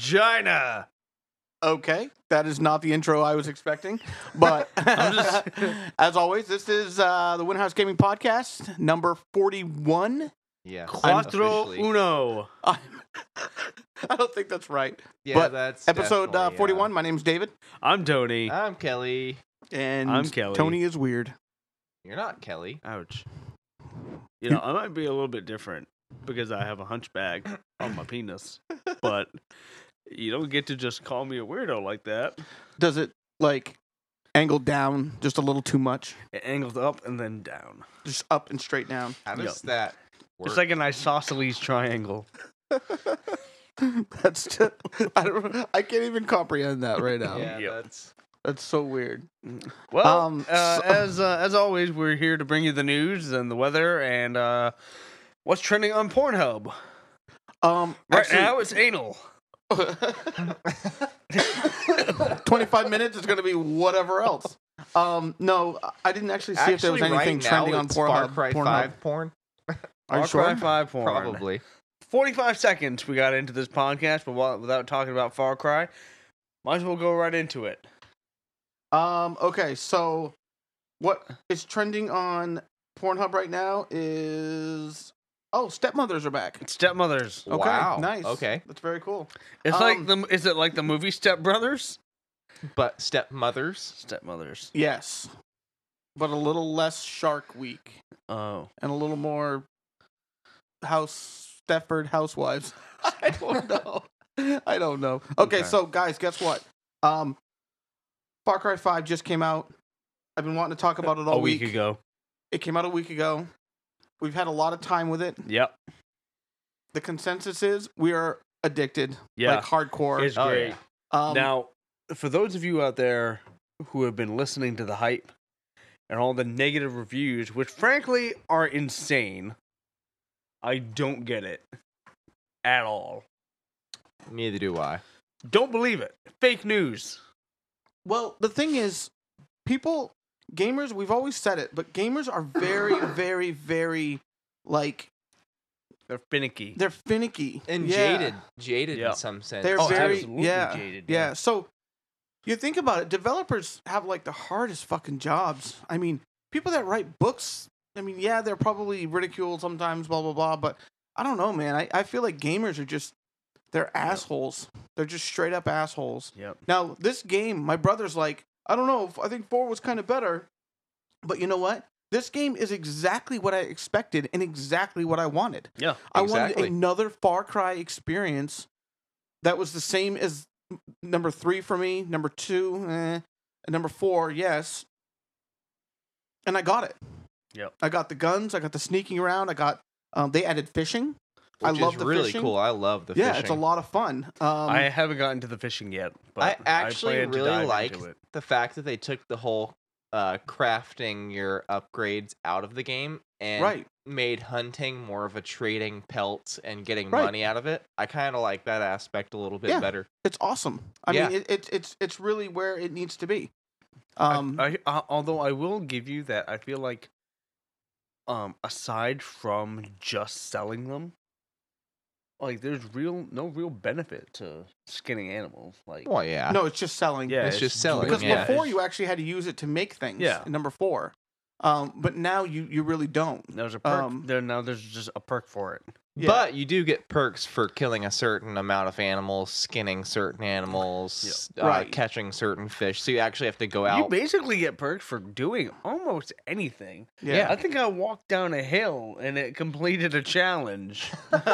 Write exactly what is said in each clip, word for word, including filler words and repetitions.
vagina. Okay, that is not the intro I was expecting. But just... as always, this is uh, the Winhouse Gaming Podcast, number forty-one. Yeah. Quattro uno. I don't think that's right. Yeah, but that's episode uh, forty-one. Yeah. My name's David. I'm Tony. I'm Kelly. And I'm Kelly. Tony is weird. You're not Kelly. Ouch. You know, I might be a little bit different because I have a hunchback on my penis. But you don't get to just call me a weirdo like that. Does it, like, angle down just a little too much? It angles up and then down. Just up and straight down? How does Yep. that work? It's like an isosceles triangle. That's just, I don't. I can't even comprehend that right now. Yeah, Yep. that's... That's so weird. Well, Um, uh, so- as uh, as always, we're here to bring you the news and the weather and uh, what's trending on Pornhub. Um, Right actually, now, it's anal. twenty-five minutes is going to be whatever else. Um, no, I didn't actually see Actually, if there was anything right now, trending on it's Pornhub. Far Cry Pornhub. five porn? Are Far you sure? Cry five porn. Probably. forty-five seconds we got into this podcast, but while, without talking about Far Cry, might as well go right into it. Um, okay, so what is trending on Pornhub right now is oh, stepmothers are back. Stepmothers. Okay, Wow. nice. Okay. That's very cool. It's Um, like the is it like the movie Step Brothers? But stepmothers? Stepmothers. Yes, but a little less Shark Week Oh. and a little more House Stepford Housewives. I don't know. I don't know. Okay, Okay. so guys, guess what? Um, Far Cry five just came out. I've been wanting to talk about it all A week ago. It came out a week ago. We've had a lot of time with it. Yep. The consensus is we are addicted, Yeah. like hardcore. It's Oh, great. yeah. um, Now, for those of you out there who have been listening to the hype and all the negative reviews, which frankly are insane, I don't get it at all. Neither do I. Don't believe it. Fake news. well, the thing is, people, gamers, we've always said it, but gamers are very, very, very, like, They're finicky. they're finicky And Yeah. jaded. Jaded Yeah. in some sense. They're Oh, very, absolutely yeah, jaded, yeah. yeah. So you think about it, developers have like the hardest fucking jobs. I mean, people that write books, I mean, yeah, they're probably ridiculed sometimes, blah blah blah. But I don't know, man. I, I feel like gamers are just they're assholes. They're just straight up assholes. Yep. Now this game, my brother's like, I don't know. I think four was kind of better, but you know what? This game is exactly what I expected and exactly what I wanted. Yeah. I wanted Exactly. another Far Cry experience that was the same as number three for me, number two, eh, and number four, yes. And I got it. Yep. I got the guns. I got the sneaking around. I got. Um, they added fishing. I Which love is the really fishing. cool. I love the yeah, fishing. it's a lot of fun. Um, I haven't gotten to the fishing yet, but I actually plan to really dive like into it. the fact that they took the whole uh, crafting your upgrades out of the game and right. made hunting more of a trading pelts and getting Right. money out of it. I kind of like that aspect a little bit Yeah. better. It's awesome. I Yeah. mean, it, it, it's it's really where it needs to be. Um, I, I, uh, although I will give you that, I feel like, um, aside from just selling them, like there's real no real benefit to skinning animals. Like, Well, yeah. no, it's just selling. yeah, it's just selling, Because yeah. before you actually had to use it to make things. Yeah. in number four. Um, but now you, you really don't. there's a perk. Um, there now there's just a perk for it. Yeah. But you do get perks for killing a certain amount of animals, skinning certain animals, uh, Right. catching certain fish. So you actually have to go You out. basically get perks for doing almost anything. Yeah. I think I walked down a hill and it completed a challenge.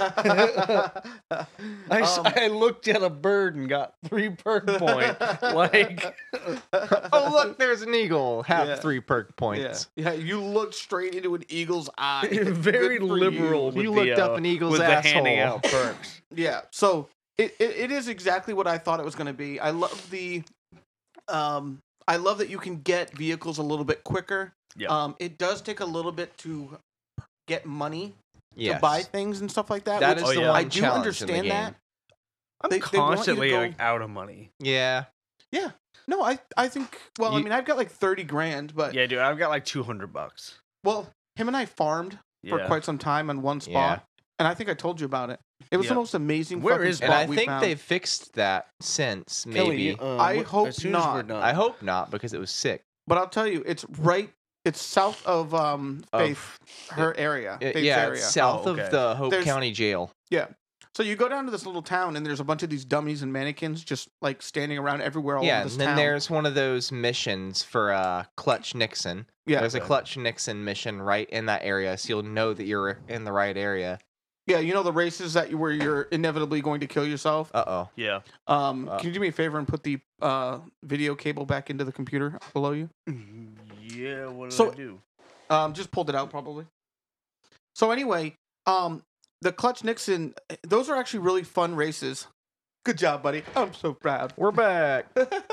I, s- Um, I looked at a bird and got three perk points. Like, Oh, look, there's an eagle. Have Yeah. three perk yeah. points. yeah, you looked straight into an eagle's eye. very Good for liberal. you. With You the, looked up uh, an eagle's with the handing asshole. out perks. Yeah. So it, it, it is exactly what I thought it was going to be. I love the, um, I love that you can get vehicles a little bit quicker. Yeah. Um, it does take a little bit to get money Yes. to buy things and stuff like that. That which is Oh, the yeah. one I do challenge in the understand game. that. I'm They- they want you to constantly go- like out of money. Yeah. Yeah. No, I I think. Well, I You- mean, I've got like thirty grand, but Yeah, dude, I've got like two hundred bucks. well, him and I farmed for Yeah. quite some time on one spot, and I think I told you about it. It was Yeah. the most amazing Where fucking is- spot And I we think found. they've fixed that since, Kelly, maybe. um, I what- hope as soon as we're not. done. I hope not, because it was sick. But I'll tell you, it's right. It's south of um Of- Faith, her area. Uh, Faith's yeah, area. it's south Oh, okay. of the Hope There's- County Jail. Yeah. So you go down to this little town, and there's a bunch of these dummies and mannequins just like standing around everywhere all Yeah, over and this then town. there's one of those missions for uh, Clutch Nixon. yeah, There's a Okay. Clutch Nixon mission right in that area, so you'll know that you're in the right area. yeah. You know the races that you, where you're inevitably going to kill yourself. Uh oh. Yeah. Um, Uh, can you do me a favor and put the uh video cable back into the computer below you? Yeah. What did So- I do? Um, just pulled it out probably. So anyway, um, the Clutch Nixon, those are actually really fun races. Good job, buddy. I'm so proud. We're back.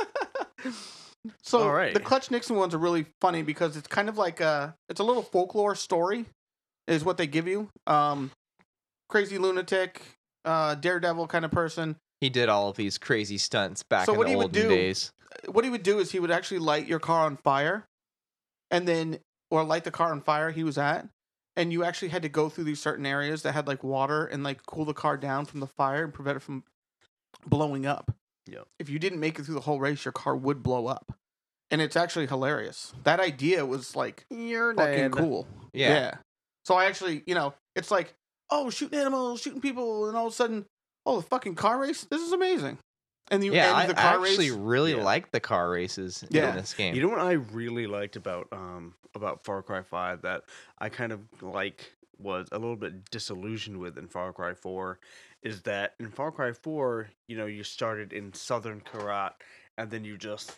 So All right. the Clutch Nixon ones are really funny because it's kind of like a, it's a little folklore story, is what they give you. Um, crazy lunatic, uh, daredevil kind of person. He did all of these crazy stunts back So in what the he would olden do- days. What he would do is he would actually light your car on fire, and then or light the car on fire he was at, and you actually had to go through these certain areas that had like water and like cool the car down from the fire and prevent it from blowing up. Yep. If you didn't make it through the whole race, your car would blow up, and it's actually hilarious. That idea was like You're fucking cool. Yeah. So I actually, you know, it's like, oh, shooting animals, shooting people, and all of a sudden, oh, the fucking car race. This is amazing. And you Yeah, end I the car actually race. really Yeah. like the car races Yeah. in this game. You know what I really liked about um about Far Cry five that I kind of like was a little bit disillusioned with in Far Cry four is that in Far Cry four, you know, you started in Southern Karat and then you just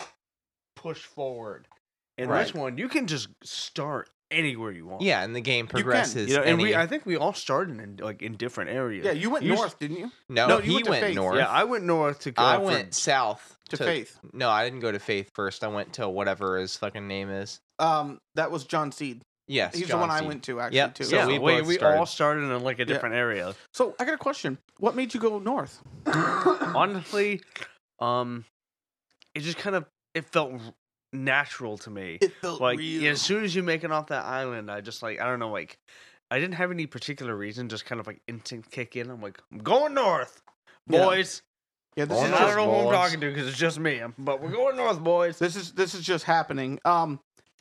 push forward. In Right. this one, you can just start anywhere you want. Yeah, and the game can. progresses. You know, and any... we I think we all started in like in different areas. Yeah, you went You s- north, didn't you? no, no, you he went to went Faith. north. Yeah, I went north to. I uh, for- went south To Faith. No, I didn't go to Faith first. I went to whatever his fucking name is. Um, that was John Seed. Yes, He's John the one I Seed. went to actually Yep, too. so yeah, we we, both we started- all started in like a different area. So I got a question. What made you go north? Honestly, um, it just kind of it felt r- natural to me. It felt Like real. yeah, as soon as you make it off that island, I just like I don't know, like I didn't have any particular reason, just kind of like instinct kick in. I'm like, I'm going north, Yeah. boys. Yeah, this Going is And I just don't know who I'm boys. talking to because it's just me. But we're going north, boys. this is this is just happening. Um,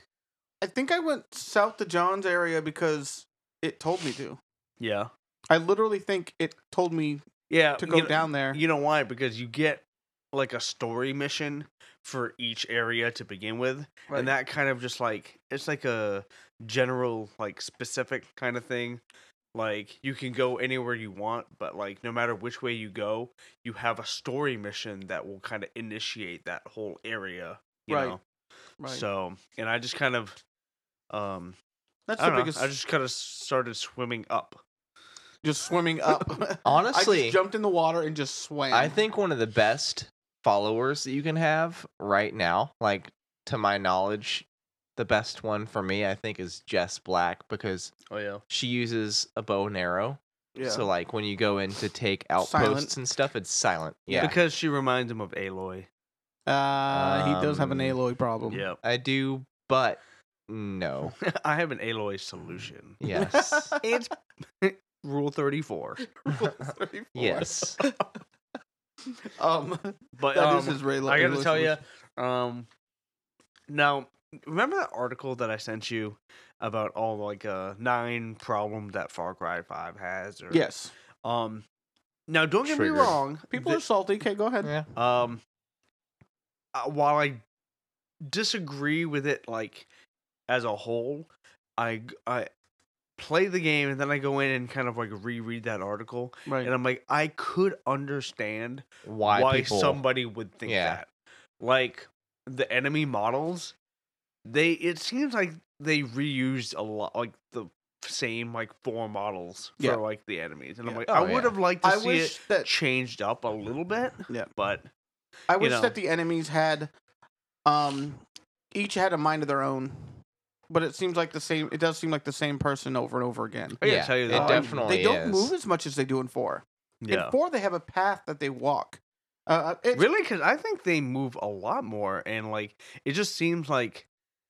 I think I went south to John's area because it told me to. Yeah, I literally think it told me yeah. to go you know, down there. You know why? Because you get like a story mission for each area to begin with, Right. and that kind of just like it's like a general like specific kind of thing. Like you can go anywhere you want, but like no matter which way you go, you have a story mission that will kind of initiate that whole area. You Right. know? Right. So, and I just kind of, um, That's I the don't know, biggest. I just kind of started swimming up. just swimming up. I Honestly, just jumped in the water and just swam. I think one of the best followers that you can have right now, like to my knowledge, the best one for me, I think, is Jess Black because Oh yeah. she uses a bow and arrow. Yeah. So like when you go in to take outposts Silent. and stuff, it's silent. Yeah, Because she reminds him of Aloy. uh, he does have an Um, Aloy problem. Yeah. I do, but no. I have an Aloy solution. Yes. It's Rule thirty-four. thirty-four. Yes. Um, But that um, is his regular. I gotta Aloy tell you, solution. um, now remember that article that I sent you about all like uh nine problems that Far Cry Five has? Or, Yes. Um, now don't get Triggered. me wrong. People th- are salty. Okay, go ahead. Yeah. Um, uh, while I disagree with it, like as a whole, I g- I play the game and then I go in and kind of like reread that article, Right. and I'm like, I could understand Why, why, people? somebody would think Yeah. that. Like the enemy models, they it seems like they reused a lot, like the same like four models for Yeah. like the enemies, and I'm Yeah. like, Oh, I would yeah. have liked to I see wish it that changed up a little bit. Yeah. but I wish know. that the enemies had, um, each had a mind of their own, but it seems like the same. It does seem like the same person over and over again. I gotta Yeah, tell you it that Um, definitely They don't is. move as much as they do in four. yeah. In four, they have a path that they walk. Uh, it's, Really, because I think they move a lot more, and like it just seems like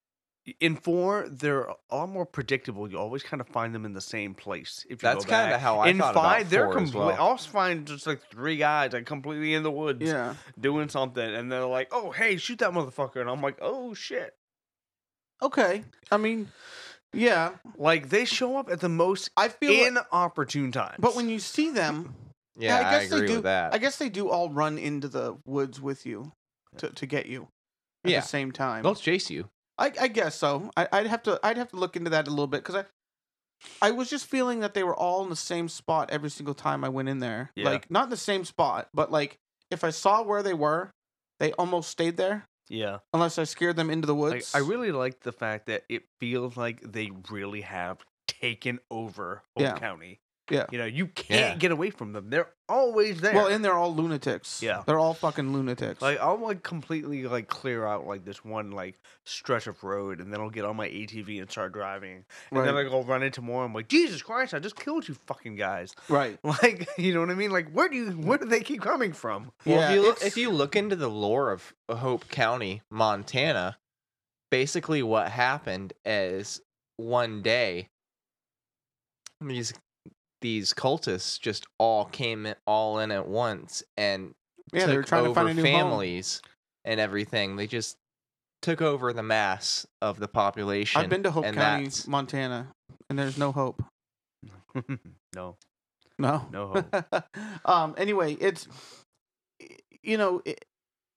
in four, they're a lot more predictable. You always kind of find them in the same place. If you That's go back. kinda how I in thought about five, they're four as completely. well. I also find just like three guys like completely in the woods Yeah. doing something, and they're like, "Oh, hey, shoot that motherfucker!" And I'm like, "Oh shit!" Okay. I mean, yeah. Like they show up at the most I feel like, inopportune times. but when you see them, Yeah, I I, guess agree they do. with that. I guess they do all run into the woods with you to, to get you at Yeah. the same time. They'll chase you. I, I guess so. I, I'd have to I'd have to look into that a little bit because I I was just feeling that they were all in the same spot every single time I went in there. Yeah. Like not in the same spot, but like if I saw where they were, they almost stayed there yeah, unless I scared them into the like, woods. I really like the fact that it feels like they really have taken over Hope Yeah. County. Yeah. You know, you can't Yeah. get away from them. They're always there. Well, and they're all lunatics. Yeah. They're all fucking lunatics. Like I'll like completely like clear out like this one like stretch of road, and then I'll get on my A T V and start driving, and then Right. I go run into more. I'm like, Jesus Christ! I just killed you, fucking guys! right. Like, you know what I mean? Like, where do you where do they keep coming from? Well, Yeah, if you look, it's- if you look into the lore of Hope County, Montana, basically what happened is one day these these cultists just all came in, all in at once and Yeah, took they were trying over to find a new home. families and everything. They just took over the mass of the population. I've been to Hope and County, that's- Montana, and there's no hope. No, No. no hope. um. Anyway, it's you know, it,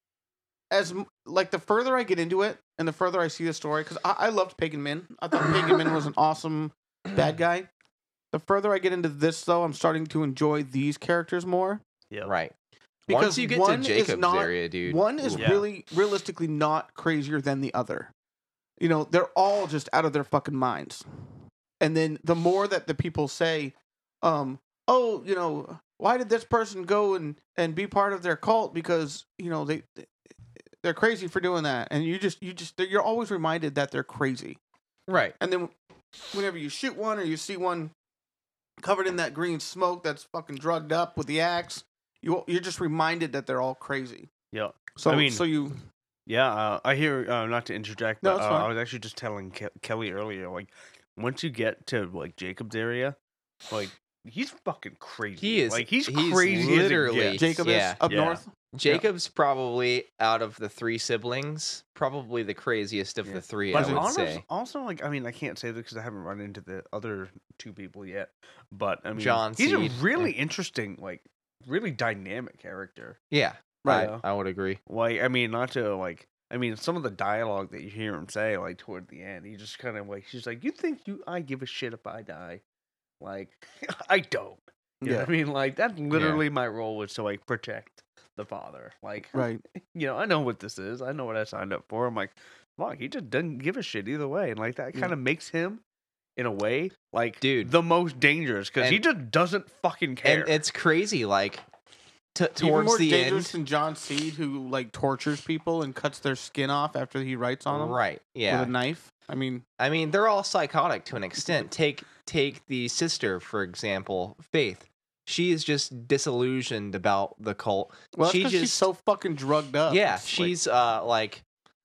as m- like the further I get into it, and the further I see the story, because I, I loved Pagan Min. I thought Pagan Min was an awesome bad guy. The further I get into this, though, I'm starting to enjoy these characters more. Yeah, Right. Because Once you get one to is Jacob's not- area, dude. One is Yeah. really realistically not crazier than the other. You know, they're all just out of their fucking minds. And then the more that the people say, um, oh, you know, why did this person go and, and be part of their cult? Because, you know, they they're crazy for doing that. And you just you just you're always reminded that they're crazy. Right. And then whenever you shoot one or you see one covered in that green smoke that's fucking drugged up with the axe, you you're just reminded that they're all crazy. yeah, So I mean- so you yeah. Uh, I hear. Uh, not to interject, No, but it's uh, fine. I was actually just telling Ke- Kelly earlier. Like, once you get to like Jacob's area, like he's fucking crazy. He is- like he's, he's crazy. literally- As it gets. Jacob Yeah. is up Yeah. north. Jacob's probably out of the three siblings, probably the craziest of Yeah. the three. But I would honest- say. also, like, I mean, I can't say this because I haven't run into the other two people yet. But I mean, John he's Seed, a really interesting, like, really dynamic character. Yeah. Right. I, I would agree. Like, I mean, not to like, I mean, some of the dialogue that you hear him say, like, toward the end, he just kind of like, he's like, "You think you I give a shit if I die?" Like, I don't. You know what I mean? Like, that's literally my role was to like protect the father. Like, Right. you know, I know what this is. I know what I signed up for. I'm like, fuck, he just doesn't give a shit either way. And like that Yeah. kind of makes him, in a way, like Dude. the most dangerous because he And- just doesn't fucking care. And it's crazy, like t- Even towards more the dangerous end. than John Seed, who like tortures people and cuts their skin off after he writes on them Right. Yeah. with a knife. I mean, I mean, they're all psychotic to an extent. Take take the sister, for example, Faith. She is just disillusioned about the cult. well, she because just she's so fucking drugged up. yeah, It's like- she's uh like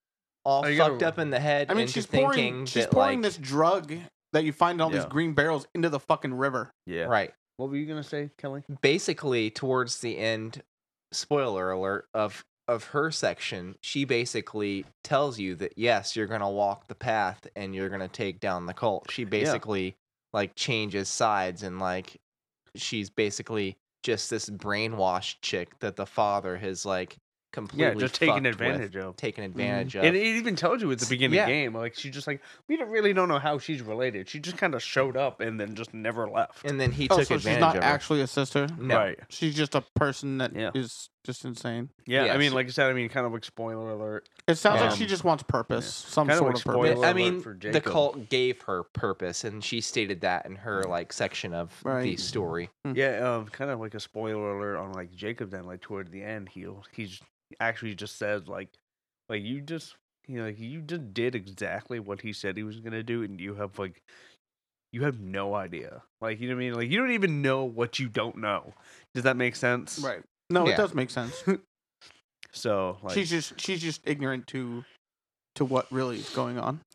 all Oh, you gotta- fucked up in the head. I mean, into she's thinking pouring she's that, pouring like, this drug that you find in all Yeah. these green barrels into the fucking river. yeah. right. What were you gonna say, Kelly? Basically, towards the end, spoiler alert of of her section, she basically tells you that yes, you're gonna walk the path and you're gonna take down the cult. She basically like changes sides and like she's basically just this brainwashed chick that the father has like completely Yeah, just taking fucked with, advantage of. taken advantage of. And it even tells you at the beginning Yeah. of the game, like she just like we don't really don't know how she's related. She just kind of showed up and then just never left. and then he Oh, took so she's advantage not of her. actually a sister. No. Right. She's just a person that is Yeah. just insane. Yeah, I Yes. mean, like I said, I mean, kind of like spoiler alert. It sounds like Um, she just wants purpose, some Kinda sort like of purpose. spoiler I alert mean, for the Jacob. cult gave her purpose, and she stated that in her like section of the Right. story. Yeah, um, kind of like a spoiler alert on like Jacob. Then, like toward the end, he he's actually just says like, like you just you know like you just did exactly what he said he was gonna do, and you have like, you have no idea. Like you know what I mean? Like you don't even know what you don't know. Does that make sense? Right. No, Yeah. it does make sense. So like, she's just she's just ignorant to to what really is going on.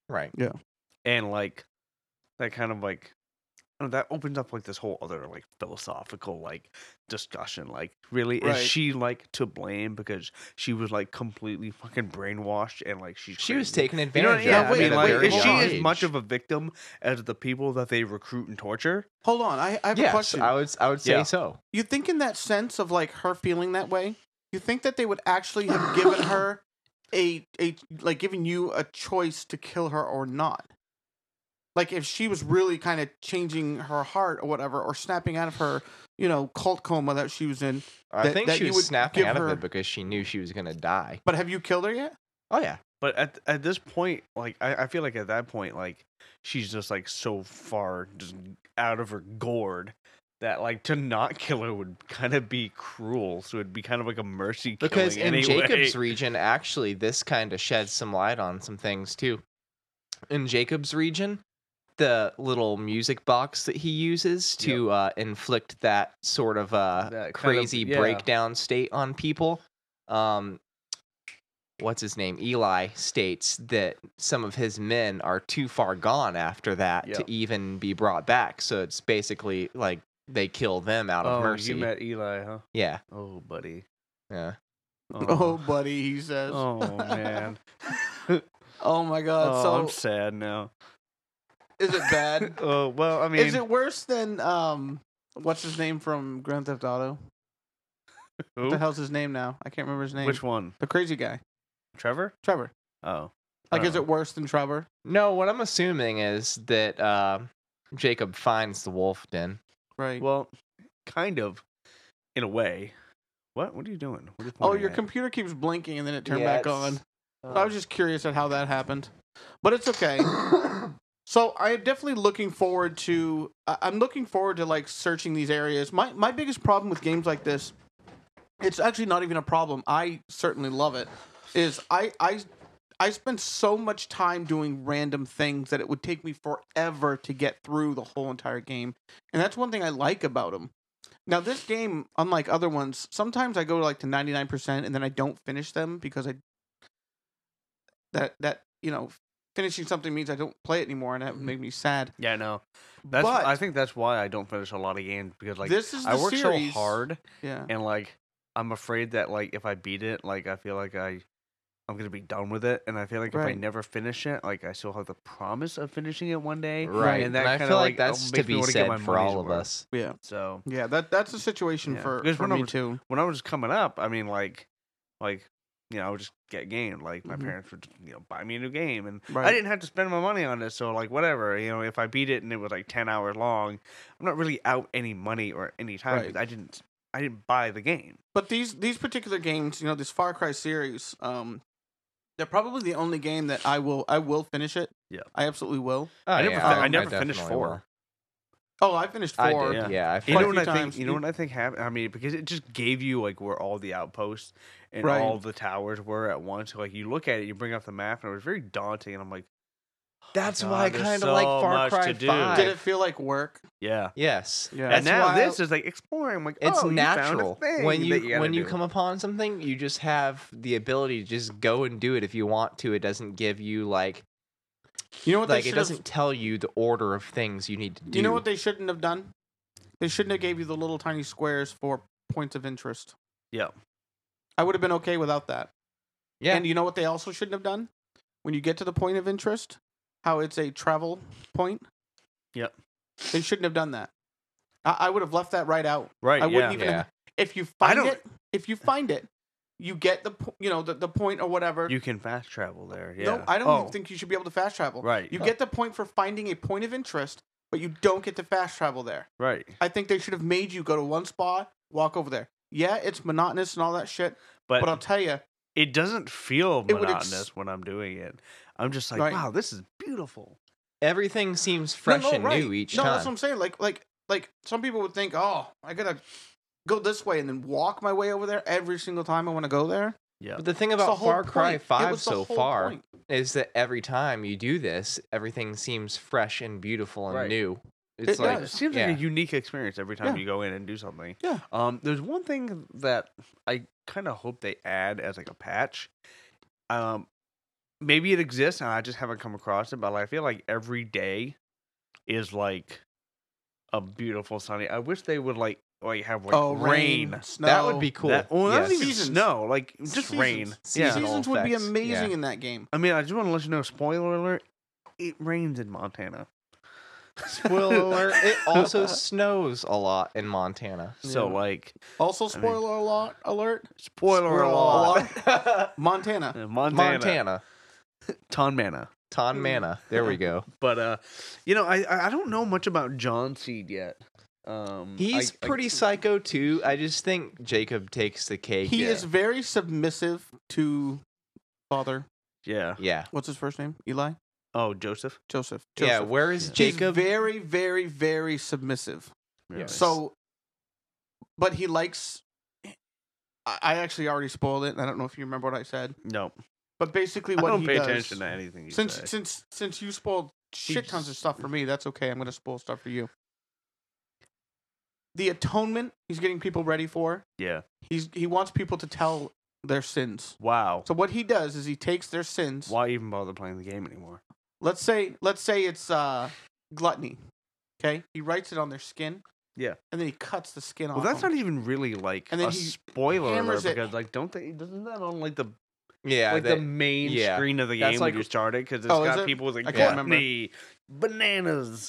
Right. and like that kind of like I don't know, that opens up like this whole other like philosophical like discussion. Like, really, Right. is she like to blame because she was like completely fucking brainwashed and like she's She was crazy? taken You know, advantage yeah. of I mean, at a like, very is she young as much age. of a victim as the people that they recruit and torture? Hold on, I, I have a Yes, question. I would I would say Yeah. so. You think in that sense of like her feeling that way, you think that they would actually have given her a a like giving you a choice to kill her or not? Like if she was really kind of changing her heart or whatever, or snapping out of her, you know, cult coma that she was in. I that- think that she you was would snapping give out of her- it because she knew she was gonna die. But have you killed her yet? Oh yeah. But at at this point, like I, I feel like at that point, like she's just like so far just out of her gourd that like to not kill her would kind of be cruel. So it'd be kind of like a mercy killing Because in anyway. Jacob's region, actually, this kind of sheds some light on some things too. In Jacob's region, the little music box that he uses to uh, inflict that sort of uh, That kind of- crazy yeah. breakdown state on people. Um, what's his name? Eli states that some of his men are too far gone after that Yep. to even be brought back. So it's basically like they kill them out of Oh, mercy. you met Eli, huh? Yeah, Oh, buddy. yeah. Oh, buddy, he says. Oh man. Oh my god. oh, so I'm sad now. is it bad? Oh well, I mean, Is it worse than um what's his name from Grand Theft Auto? What who? the hell's his name now? I can't remember his name. Which one? The crazy guy. Trevor? Trevor. Oh, Like, is Oh. it worse than Trevor? No, what I'm assuming is that uh, Jacob finds the wolf den. Right. well, kind of, in a way. What? What are you doing? What are you oh, pointing your at? computer keeps blinking and then it turned Yeah, back it's- on. Oh. I was just curious at how that happened. But it's okay. So I'm definitely looking forward to. I- I'm looking forward to like searching these areas. My my biggest problem with games like this, it's actually not even a problem. I certainly love it. Is I I I spend so much time doing random things that it would take me forever to get through the whole entire game, and that's one thing I like about them. Now this game, unlike other ones, sometimes I go like to ninety-nine percent and then I don't finish them because I that that you know finishing something means I don't play it anymore, and that would make me sad. Yeah, no. That's. But- I think that's why I don't finish a lot of games because like This is the I work series- so hard Yeah. and like I'm afraid that like if I beat it, like I feel like I. I'm gonna be done with it, and I feel like if I Right. never finish it, like I still have the promise of finishing it one day. Right. and And, that I kinda, feel like, like that's to makes me be wanna get my said for money's all of worth. us. Yeah. So Yeah, that that's the situation Yeah. for, Because for when I me was- too. when I was coming up, I mean, like, like, you know, I would just get game. Like my Mhm. parents would, you know, buy me a new game, and Right. I didn't have to spend my money on it. So like, whatever, you know, if I beat it and it was like ten hours long, I'm not really out any money or any time. 'cause Right. I didn't, I didn't buy the game. But these these particular games, you know, this Far Cry series, um, they're probably the only game that I will I will finish it. Yeah. I absolutely will. Oh, I never yeah, fin- I never definitely finished will. four. Oh, I finished I four. did. Yeah. Yeah, I You Quite know a finished what few I think? times. You know You- what I think happened? I mean, because it just gave you like where all the outposts and Right. all the towers were at once. So, like you look at it, you bring up the map, and it was very daunting. And I'm like, oh, That's God, why I there's kind of like so Far much Cry to do. five. Did it feel like work? Yeah. Yes. Yeah. And That's now why this is like exploring. I'm like, It's oh, you found a natural thing when that you, gotta when you do. come upon something, you just have the ability to just go and do it if you want to. It doesn't give you like You know what like they it should doesn't have. tell you the order of things you need to do. You know what they shouldn't have done? They shouldn't have gave you the little tiny squares for points of interest. Yeah. I would have been okay without that. yeah. And you know what they also shouldn't have done? When you get to the point of interest, how it's a travel point. Yep. They shouldn't have done that. I, I would have left that right out. Right. I yeah. wouldn't even. Yeah. If you I find don't- it, if you find it, you get the po- you know the, the point or whatever. You can fast travel there. Yeah. No, I don't oh, even think you should be able to fast travel. Right. You Oh. get the point for finding a point of interest, but you don't get to fast travel there. Right. I think they should have made you go to one spot, walk over there. Yeah, it's monotonous and all that shit, But, but I'll tell you, it doesn't feel It would ex- monotonous when I'm doing it. I'm just like, Right. wow, this is beautiful. Everything seems fresh no, no, and right. new each no, time. that's what I'm saying. Like, like, like some people would think, oh, I gotta go this way and then walk my way over there every single time I want to go there. Yeah. But the thing It's the about whole Far Cry point. It five was the so whole far point. is that every time you do this, everything seems fresh and beautiful and Right. new. It's It like It does. seems yeah. like a unique experience every time Yeah. you go in and do something. Yeah. Um, there's one thing that I kind of hope they add as like a patch. Um, maybe it exists and I just haven't come across it, but like, I feel like every day is like a beautiful sunny. I wish they would like like have like oh, rain. rain, snow. That would be cool. That, well, not Yes. even Seasons. snow, like just Seasons. rain. Seasonal Yeah. Seasons would be effects, amazing yeah. in that game. I mean, I just want to let you know. Spoiler alert: it rains in Montana. Spoiler alert, it also snows a lot in Montana. So Yeah. like, Also, I mean- spoiler alert, alert. spoiler Spoiler alert: alert. Montana. Uh, Montana, Montana. Tonmana. Ton Mana. There we go. But uh, you know, I I I don't know much about John Seed yet. Um, He's I- I- pretty psycho too. I just think Jacob takes the cake. He yeah. is very submissive to father. yeah. Yeah. What's his first name? Eli? Oh, Joseph. Joseph. Yeah. Joseph. Where is Yeah. He's Jacob? very, very, very submissive. Yeah. So, but he likes. I I actually already spoiled it, and I don't know if you remember what I said. No, But basically, I what don't he pay does. attention to anything you Since say. since since you spoiled shit tons of stuff for me, that's okay. I'm gonna spoil stuff for you. The atonement he's getting people ready for. Yeah. He's he wants people to tell their sins. Wow. So what he does is he takes their sins. Why even bother playing the game anymore? Let's say let's say it's uh, gluttony. Okay, he writes it on their skin. Yeah. And then he cuts the skin Well, off. that's them. not even really like And then a he spoiler alert hammers it. because, like, don't they? Doesn't that on like the Yeah. like that- the main yeah. screen of the That's game like- when you start it? Because it's Oh, is got it? people with like I can't remember. gluttony, bananas,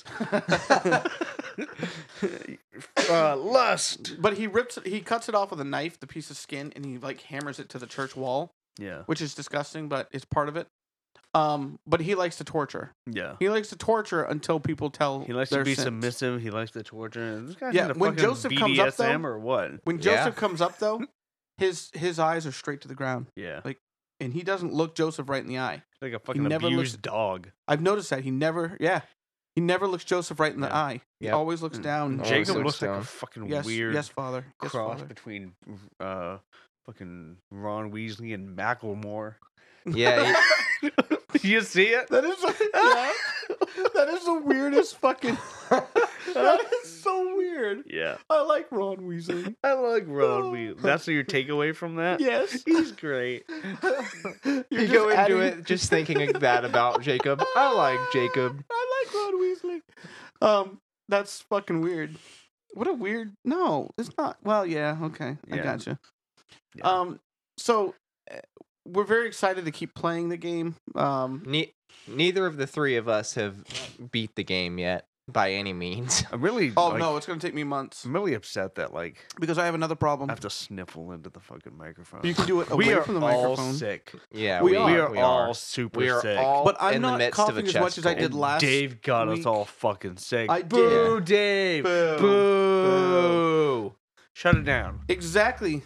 uh, lust. But he rips it. He cuts it off with a knife, the piece of skin, and he like hammers it to the church wall, Yeah. which is disgusting, but it's part of it. Um, but he likes to torture. Yeah. He likes to torture until people tell. He likes their to be sins. submissive. He likes to torture. This guy's Yeah, into when fucking Joseph comes up, though- B D S M or what? When Yeah. Joseph comes up, though, his his eyes are straight to the ground, Yeah. and he doesn't look Joseph right in the eye. Like a fucking never abused looks- dog. I've noticed that he never. Yeah, he never looks Joseph right in the Yeah. eye. He Yep. always looks Mm. down. Always Jacob looks looks like a down. fucking Yes, weird yes, father. Yes, cross father. between uh fucking Ron Weasley and Macklemore. Yeah. he- You see it? That is, yeah, that is the weirdest fucking. That is so weird. Yeah. I like Ron Weasley. I like Ron Oh. Weasley. That's your takeaway from that? Yes. He's great. You're you just go into adding- it just thinking that about Jacob. I like Jacob. I like Ron Weasley. Um, that's fucking weird. What a weird. No, it's not. Well, yeah. Okay, I Yeah. gotcha. Yeah. Um, so uh, we're very excited to keep playing the game. Um, Ne- neither of the three of us have beat the game yet by any means. I'm really oh like, no, it's gonna take me months I'm really upset that like because I have another problem. I have to sniffle into the fucking microphone. You can do it away we are from the all microphone. sick. Yeah, We we, are. We are we all super We are sick. all But I'm in not the midst of a coughing as chest much as I cold. did last Dave got us week. all fucking sick. I Boo, did. Dave. Boo. Boo. Shut it down. Exactly.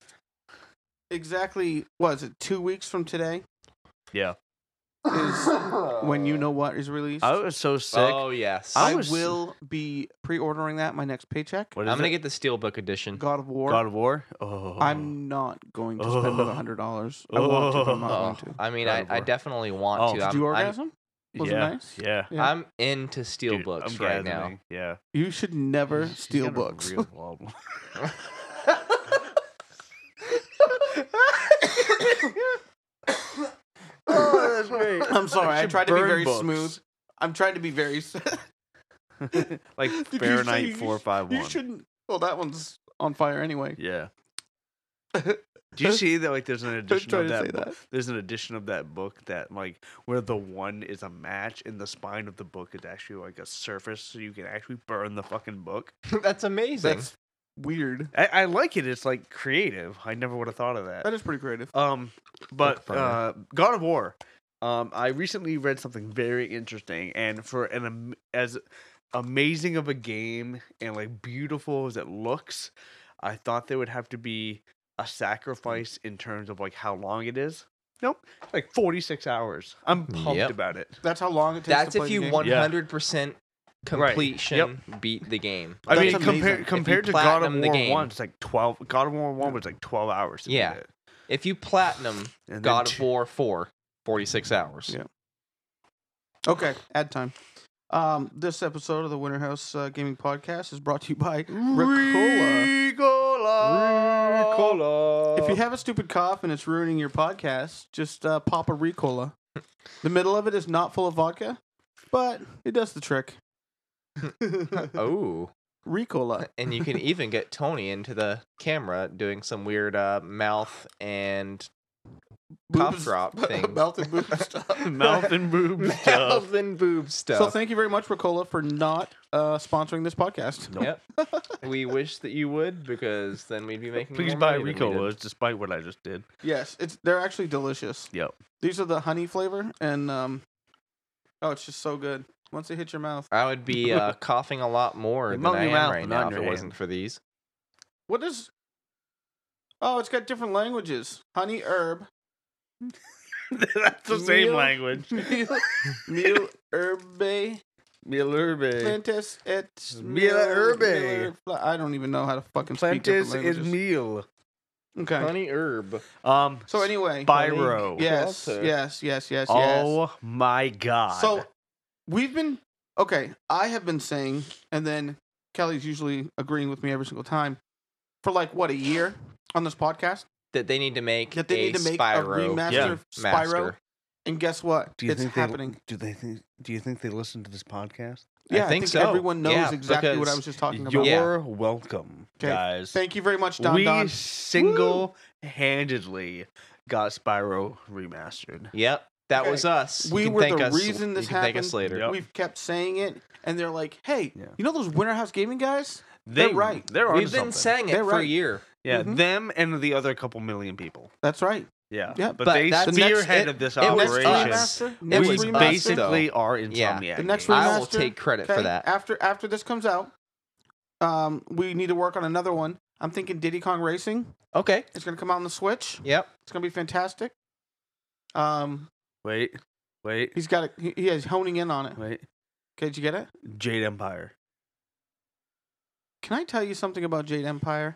Exactly. What is it? Two weeks from today Yeah. is when you know what is released. I was so sick. Oh yes. I I was- will be pre-ordering that my next paycheck. What is I'm gonna it? get the Steelbook edition. God of War. God of War. Oh, I'm not going to spend about Oh. a hundred dollars. I want to, but I'm not Oh, going to. I mean, God I, of I War. definitely want Oh, to. did Did I'm, you I'm, orgasm? Was yeah. it nice? Yeah. Yeah. I'm into Dude, Steelbooks I'm right now. gasming. Yeah. You should never You steal got a books. real problem. Oh, that's great. I'm sorry. I should tried to be burn very books. smooth. I'm trying to be very. s- Like Did you say Fahrenheit you- four five one. You shouldn't. Well, that one's on fire anyway. Yeah. Do you see that? Like, there's an edition trying of to that, say book- that. There's an edition of that book that, like, where the one is a match, and the spine of the book is actually like a surface, so you can actually burn the fucking book. That's amazing. That's weird. I, I like it. It's like creative. I never would have thought of that. That is pretty creative. Um, but burner. uh, God of War. Um, I recently read something very interesting, and for an am- as amazing of a game and like beautiful as it looks, I thought there would have to be a sacrifice in terms of like how long it is. Nope, like forty-six hours. I'm pumped Yep. about it. That's how long it takes. That's to play if the you game? one hundred percent completion beat the game. I That's mean, amazing. compared If compared you to God of platinum the War game. One, it's like twelve. God of War One was like twelve hours. To beat Yeah. it. If you platinum And then God of two- War four, forty-six hours. Yeah. Okay, ad time. Um, this episode of the Winter House uh, Gaming Podcast is brought to you by Ricola. Ricola. If you have a stupid cough and it's ruining your podcast, just uh, pop a Ricola. The middle of it is not full of vodka, but it does the trick. Oh. Ricola. And you can even get Tony into the camera doing some weird uh, mouth and cough Boobs- drop thing. Mouth and boob stuff. Mouth and boob stuff. Mouth and boob stuff. So thank you very much, Ricola, for not uh, sponsoring this podcast. Yep. We wish that you would, because then we'd be making Please more buy money than we did. Ricolas, despite what I just did. Yes, it's they're actually delicious. Yep. These are the honey flavor, and um, oh, it's just so good. Once they hit your mouth. I would be uh, coughing a lot more They than melt I in am your mouth, right not now in if your it hand. wasn't for these. What is? Oh, it's got different languages. Honey herb. That's the same Meal- language. Meal, meal herbe. Milurbe. Plantis et Mila herbe. Miller- I don't even know how to fucking speak different Plantis is languages. meal. Okay. Honey herb. Um. So anyway, Spyro. yes, Culture. yes, yes, yes, yes. Oh my god. So we've been okay. I have been saying, and then Kelly's usually agreeing with me every single time for like what a year on this podcast That they need to make that they a need to make Spyro a remaster Yeah. of Spyro. master. And guess what? do you it's think happening. They, do they think? Do you think they listen to this podcast? I Yeah, I think think, so. everyone knows Yeah, exactly what I because was just talking about. You're Yeah. welcome, Okay, guys. Thank you very much, Don we Don. single-handedly got Spyro remastered. Yep. That Okay. was us. We you can were thank the us, reason this you can thank us happened. later. Yep. We've kept saying it, and they're like, "Hey, Yeah. you know those Winter House Gaming guys? They, They're right. They're We've onto been something. saying it They're for right. a year. Yeah, Mhm. them and the other couple million people. That's right. Yeah, Yeah, but, but they that's- spearheaded it- this it was operation. us. Remaster, It next was we us, basically though. are Yeah. Insomniac. The next games. I will Remaster, take credit for Okay, that. After after this comes out, um, we need to work on another one. I'm thinking Diddy Kong Racing. Okay. It's gonna come out on the Switch. Yep. It's gonna be fantastic. Um, Wait, wait, he's got it. He, he is honing in on it. wait. Okay, did you get it? Jade Empire. Can I tell you something about Jade Empire?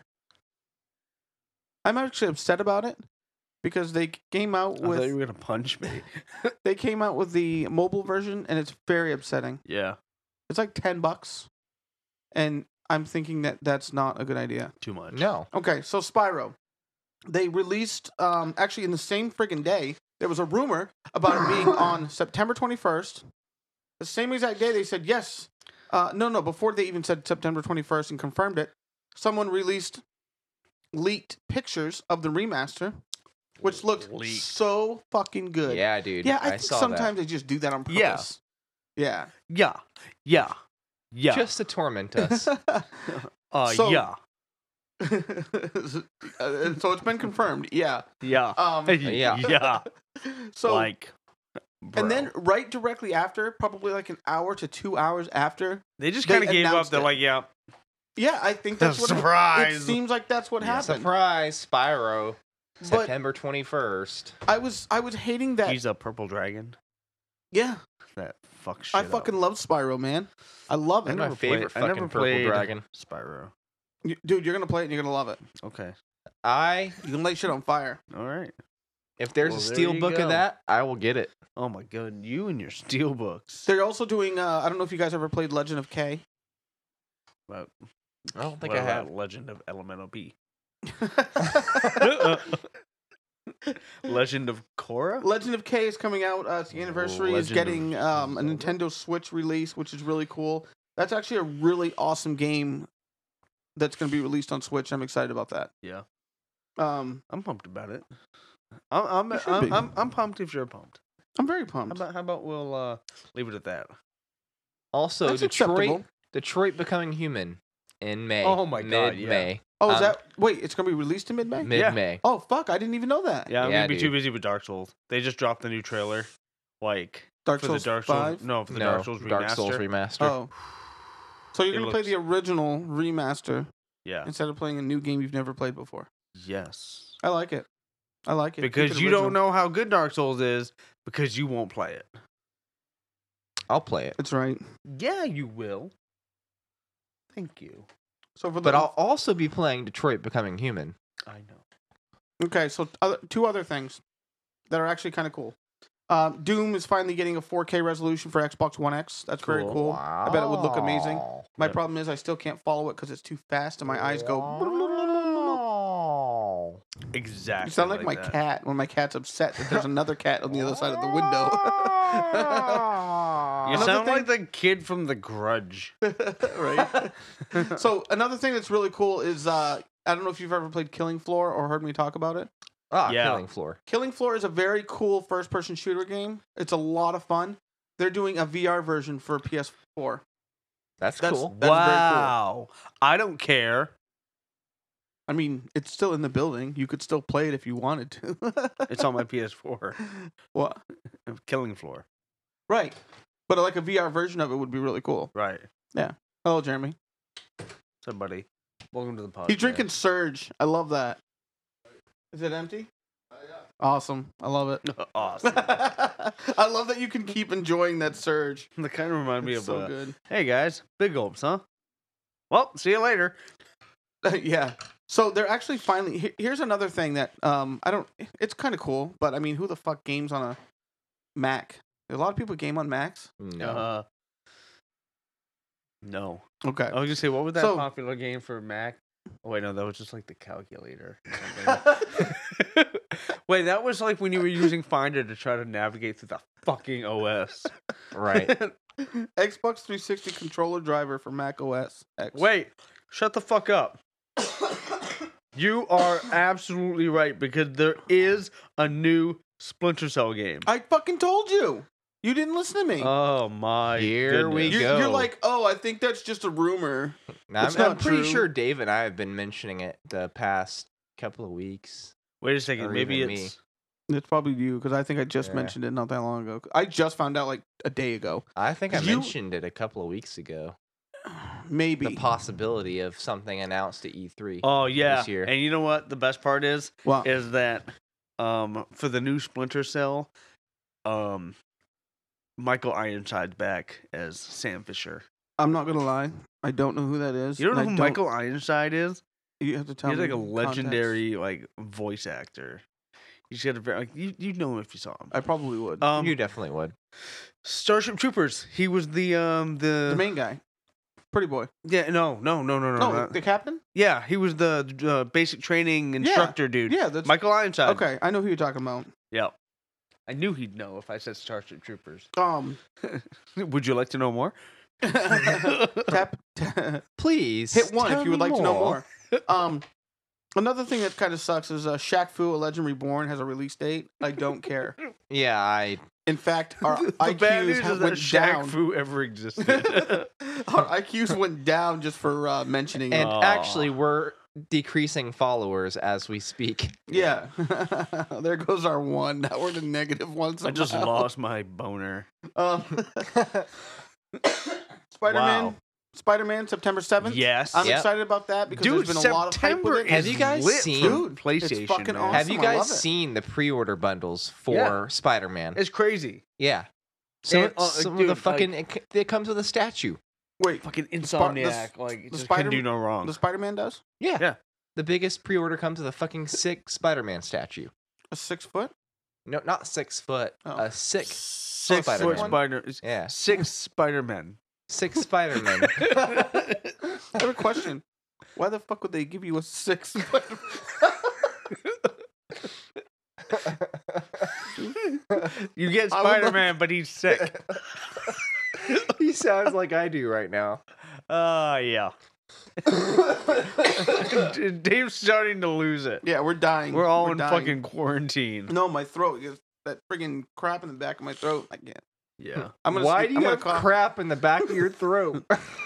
I'm actually upset about it because they came out I thought you with were gonna punch me. they came out with the mobile version, and it's very upsetting. Yeah, It's like ten bucks, and I'm thinking that that's not a good idea. too much. No. Okay, so Spyro, they released um actually in the same friggin' day. There was a rumor about it being on September twenty-first. The same exact day they said yes. Uh, no, no, before they even said September twenty-first and confirmed it, someone released leaked pictures of the remaster, which looked Leaked. so fucking good. Yeah, dude. yeah. I, I think saw sometimes they just do that on Yeah. purpose. Yeah, Yeah, yeah, yeah. that. Just to torment us. uh, so- yeah, Uh, so it's been confirmed. Yeah. yeah, Um. Yeah. yeah. So like, and then bro. right directly after, probably like an hour to two hours after. they just they kind of gave up. announced They're it. like, yeah, Yeah, I think that's what it, surprise. it seems like. That's what Yeah, happened. Surprise, Spyro. But September twenty-first. I was I was hating that. He's a purple dragon. Yeah, That fuck shit. I fucking love Spyro, man. I love That's it, my never favorite played- I fucking never purple played- dragon. Spyro. You- dude. You're gonna play it and you're gonna love it. Okay. I, You can light shit on fire. All right. if there's Well, a there steel you book go. of that, I will get it. Oh my god, you and your steel books. They're also doing. Uh, I don't know if you guys ever played Legend of K. Well, I don't think what I have. about Legend of Elemental B. Legend of Korra. Legend of K is coming out. Uh, it's the anniversary. Is Legend getting of um, a Zelda? Nintendo Switch release, which is really cool. That's actually a really awesome game that's going to be released on Switch. I'm excited about that. Yeah, Um, I'm pumped about it. I'm You I'm should I'm, be. I'm, I'm pumped if you're pumped. I'm very How pumped. about how about we'll uh, leave it at that? Also, That's Detroit, acceptable. Detroit becoming human in May. Oh my God, yeah. Mid-May. Oh, is Um, that wait? It's going to be released in mid-May. Mid-May. Oh fuck! I didn't even know that. Yeah, I'm Yeah, gonna be too dude. busy with Dark Souls. They just dropped the new trailer, like Dark for Souls the Dark five. Souls. No, for the no, Dark Souls remaster. Dark Souls remaster. Oh, so you're It going to play looks- the original remaster Yeah. instead of playing a new game you've never played before. Yes. I like it. I like it Keep Because it you original. don't know how good Dark Souls is because you won't play it. I'll play it. It's right. Yeah, you will. Thank you. So for the But I'll also be playing Detroit Becoming Human. I know. Okay, so other, two other things that are actually kind of cool. Um, Doom is finally getting a four K resolution for Xbox One X. That's very Cool. cool. I bet it would look amazing. Wow. My Yep. problem is I still can't follow it because it's too fast and my eyes go. Wow. exactly. You sound like, my that. cat when my cat's upset that there's another cat on the other side of the window. You Another sound thing- like the kid from The Grudge. Right. So another thing that's really cool is uh, I don't know if you've ever played Killing Floor or heard me talk about it. Ah, Yeah. Killing Floor. Killing Floor is a very cool first-person shooter game. It's a lot of fun. They're doing a V R version for P S four. That's, That's- cool. That's very cool. wow. I don't care. I mean, it's still in the building. You could still play it if you wanted to. It's on my P S four. What? Killing Floor. Right. But like a V R version of it would be really cool. Right. Hello, Jeremy. Somebody. Welcome to the podcast. He's drinking Surge. I love that. Is it empty? Awesome. I love it. Awesome. I love that you can keep enjoying that Surge. That kind of remind me It's of so uh, good. hey guys, big gulps, huh? Well, see you later. Yeah. So they're actually finally. he- Here's another thing that um I don't. It's kind of cool, but I mean, who the fuck games on a Mac? A lot of people game on Macs. No. Uh, no. Okay. I was gonna say, what was that So- popular game for Mac? Oh, wait, no, that was just like the calculator. or something. Wait, that was like when you were using Finder to try to navigate through the fucking O S. Right. Xbox three sixty controller driver for Mac O S X. Wait, shut the fuck up. You are absolutely right because there is a new Splinter Cell game. I fucking told you. You didn't listen to me. Oh my Here we goodness. you're, go. you're like, oh, I think that's just a rumor. Now, It's I'm, I'm not pretty true. sure Dave and I have been mentioning it the past couple of weeks. Wait a second, Or maybe even it's It's probably you because I think I just Yeah. mentioned it not that long ago. I just found out like a day ago. I think I You- mentioned it a couple of weeks ago. Maybe. The possibility of something announced at E three. Oh yeah. this year. And you know what the best part is? well, Is that um for the new Splinter Cell, um Michael Ironside's back as Sam Fisher. I'm not gonna lie. I don't know who that is. You don't know and who I Michael Ironside is? You have to tell He's me. like a context. legendary like voice actor. He's got a very like you you know him if you saw him. I probably would. Um you definitely would. Starship Troopers. He was the um the, the main guy, Pretty Boy. yeah no no no no no, No, not- the captain. yeah he was the uh, basic training instructor dude. Yeah, that's Michael Ironside. okay. I know who you're talking about. Yeah. I knew he'd know if I said Starship Troopers. Um, Would you like to know more? tap, Please hit one tell if you would me like to know more. Um, another thing that kind of sucks is uh, Shaq Fu: A Legend Reborn has a release date. I don't care. Yeah, I In fact, our the bad I Qs news have is that went Shaq down. Fu ever existed. Our I Qs went down just for uh, mentioning and it. Aw. actually we're decreasing followers as we speak. Yeah, there goes our one. Now we're to negative one. I just somehow. lost my boner. Um, Spider-Man. Wow. Spider-Man, September seventh. Yes. I'm Yep. excited about that because Dude, there's been a lot of hype September with it. Have is you guys lit seen- for Dude, it's PlayStation? fucking man. awesome. Have you I guys love it. seen the pre-order bundles for Yeah. Spider-Man? It's crazy. Yeah. Some, And, uh, some dude, of the fucking like- it, c- it comes with a statue. Wait, Fucking Spar- the insomniac. s- like, it the just Spider- can do no wrong. the Spider-Man does Yeah. Yeah. The biggest pre-order comes with a fucking sick Spider-Man statue. a six foot. No, not six foot. Oh. A sick. Six Spider-Man. foot spider. Yeah. Six Spider-Men. Six Spider-Man. I have a question. Why the fuck would they give you a six foot? You get I would love- Spider-Man, but he's sick. He sounds like I do right now. Uh, yeah. Dave's starting to lose it. Yeah, we're dying. We're all We're in dying. fucking quarantine. No, my throat. Is that friggin' crap in the back of my throat. I can't. Yeah. I'm gonna. Why sne- do you I'm gonna have cough. crap in the back of your throat?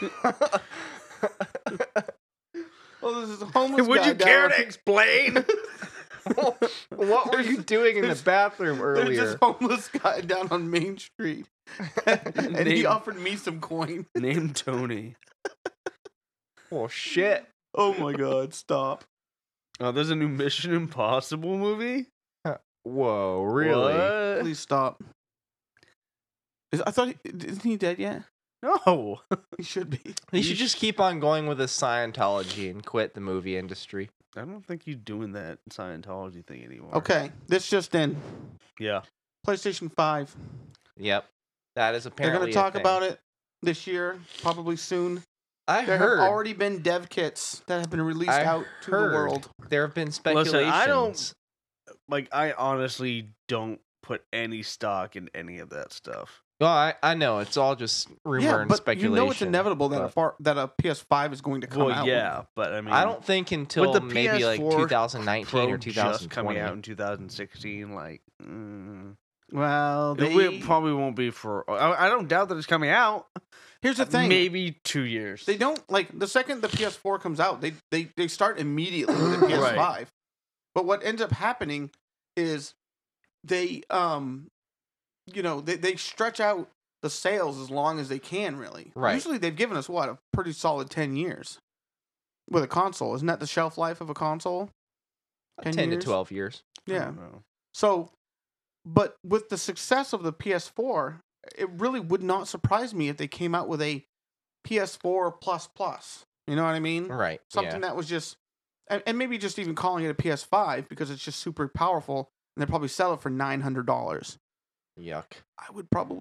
Well, this is a homeless Would guy you down care on- to explain? What were you doing in the bathroom There's earlier? this homeless guy down on Main Street, and he Name- offered me some coin. Name Tony. Oh shit! Oh my god! Stop. Oh, there's a new Mission Impossible movie? Whoa, really? What? Please stop. Is, I thought he, isn't he dead yet? No. He should be. He should just keep on going with his Scientology and quit the movie industry. I don't think he's doing that Scientology thing anymore. Okay, this just in. Yeah. PlayStation five. Yep, that is They're apparently. going to talk about it this year, probably soon. I There heard have already been dev kits that have been released I out to the heard world. there have been speculations. Listen, I don't like. I honestly don't put any stock in any of that stuff. Well, I, I know it's all just rumor Yeah, and but speculation. you know it's inevitable that a but far, that a P S five is going to come Well, out. yeah, but I mean, I don't think until the maybe like P S four twenty nineteen Pro or just twenty coming twenty. out in two thousand sixteen. Like, mm, Well, it they, will- probably won't be for. I, I don't doubt that it's coming out. here's the thing. Maybe two years. They don't like the second the P S four comes out, they they, they start immediately with the P S five. Right. But what ends up happening is they um you know, they, they stretch out the sales as long as they can, really. Right. Usually they've given us what, a pretty solid ten years with a console. Isn't that the shelf life of a console? ten, ten to years? twelve years. I Yeah. don't know. So, but with the success of the P S four, it really would not surprise me if they came out with a P S four plus plus. You know what I mean? Right. Something that was just, and, and maybe just even calling it a P S five because it's just super powerful, and they probably sell it for nine hundred dollars. yeah. Yuck. I would probably,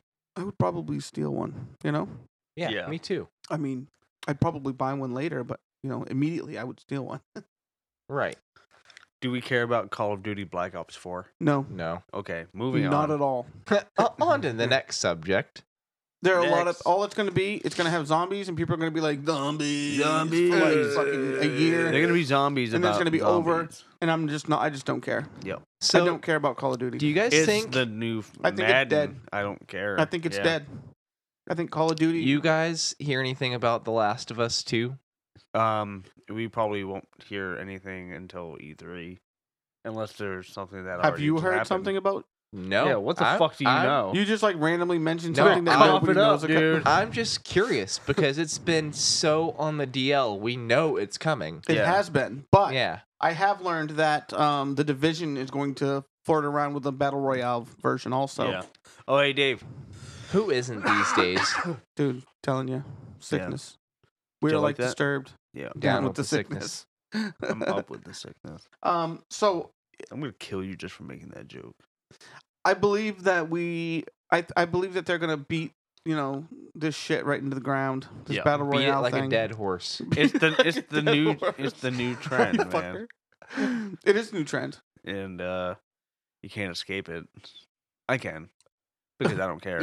I would probably steal one. You know, Yeah, Yeah. me too. I mean, I'd probably buy one later, but you know, immediately I would steal one. Right. Do we care about Call of Duty Black Ops four? No, No. Okay, moving not on. at all. O- on to the next subject. There are a lot of Next. all it's going to be. It's going to have zombies, and people are going to be like zombies, Zombies. for like fucking a year, They're gonna be zombies, And then it's about gonna be over. zombies. and I'm just not. I just don't care. Yep. So I don't care about Call of Duty. do you guys It's think the new I think it's Madden. dead. I don't care. I think it's Yeah. dead. I think Call of Duty. you guys hear anything about The Last of Us two? Um, we probably won't hear anything until E three, unless there's something that have already you heard happened. something about? No. Yeah, what the I'm- fuck do you I'm- know? You just like randomly mentioned No, something that I'm- nobody Cough it up, knows. dude. I'm just curious because it's been so on the D L. We know it's coming. It Yeah. has been, but Yeah. I have learned that um, the Division is going to flirt around with the battle royale version also. Yeah. Oh, hey, Dave. Who isn't these days? Dude, telling you, sickness. Do We're you like like that? disturbed. Yeah, Down, with, the sickness. I'm up with the sickness. um. So I'm gonna kill you just for making that joke. I believe that we, I, I believe that they're gonna beat, you know, this shit right into the ground. This Yeah, battle Beat it royale like thing. a dead horse. It's the it's the Dead new horse. it's the new You trend, man, fucker. It is a new trend. and uh, you can't escape it. I can because I don't care.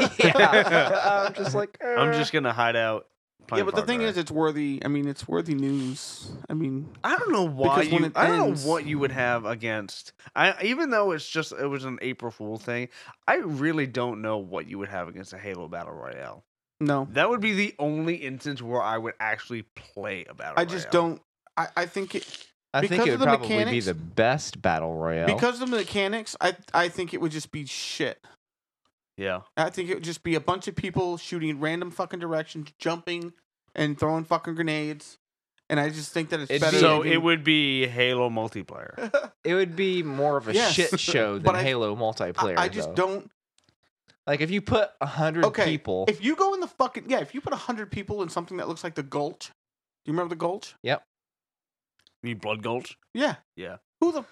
Yeah. I'm just like, I'm "Uh." just gonna hide out. Yeah, but the thing is, it's worthy. I mean, it's worthy news. I mean, I don't know why Because when you. it I don't ends- know what you would have against. I even though it's just it was an April Fool thing. I really don't know what you would have against a Halo Battle Royale. no, That would be the only instance where I would actually play a battle. I just Royale. don't. I, I think it I think because it of would the probably be mechanics- the best battle royale. because of the mechanics. I I think it would just be shit. Yeah. I think it would just be a bunch of people shooting in random fucking directions, jumping and throwing fucking grenades. And I just think that it's It'd better. be- So than- it would be Halo multiplayer. it would be more of a Yes, shit show than but I- Halo multiplayer. I, I just though. don't. like if you put a hundred Okay, people. if you go in the fucking yeah, if you put a hundred people in something that looks like the Gulch, do you remember the Gulch? You mean Blood Gulch? Yeah. Yeah. Who the?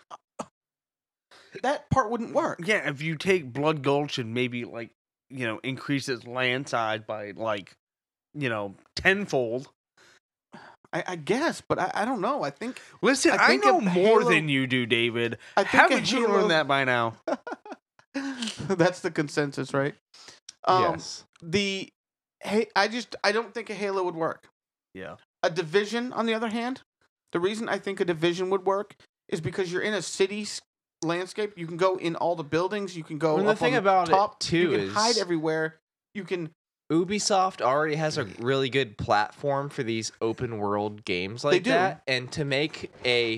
That part wouldn't work. Yeah. If you take Blood Gulch and maybe like you know increase its land size by like you know tenfold. I, I guess, but I, I don't know. I think Listen, I I, think know a more Halo- than you do, David. I think a Haven't you Halo- learned that by now? that's the consensus, right? Um, yes. The hey, I just I don't think a Halo would work. Yeah. A Division, on the other hand, the reason I think a Division would work is because you're in a city s- landscape. You can go in all the buildings. You can go. Well, the up thing on about it, top. too, you can is- hide everywhere. You can. Ubisoft already has a really good platform for these open world games like do. that, and to make a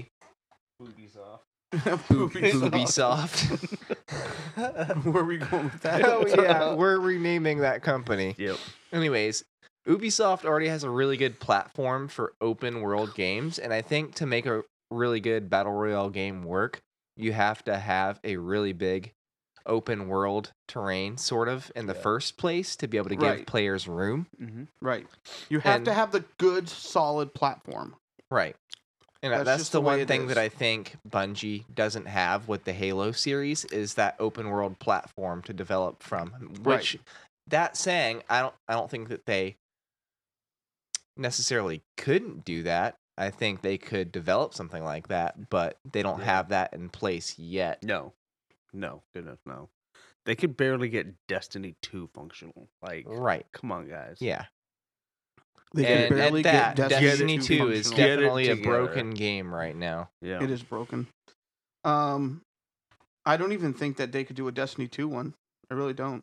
Ubisoft. Ubisoft. Where are we going with that? Oh yeah, we're renaming that company. Yep. Anyways, Ubisoft already has a really good platform for open world games, and I think to make a really good battle royale game work, you have to have a really big open world terrain sort of in the Yeah. first place to be able to give Right. players room. Mm-hmm. Right. You have And- to have the good, solid platform. Right. And That's that's, just the, the way one it thing is. that I think Bungie doesn't have with the Halo series is that open world platform to develop from. Which, that saying, I don't, I don't think that they necessarily couldn't do that. I think they could develop something like that, but they don't Yeah. have that in place yet. No, no, goodness, no. They could barely get Destiny two functional. Like, Right. come on, guys. Yeah. They can And barely at that, get Destiny, Destiny two is functional. Get it definitely a together. broken game right now. Yeah. It is broken. Um, I don't even think that they could do a Destiny two one. I really don't.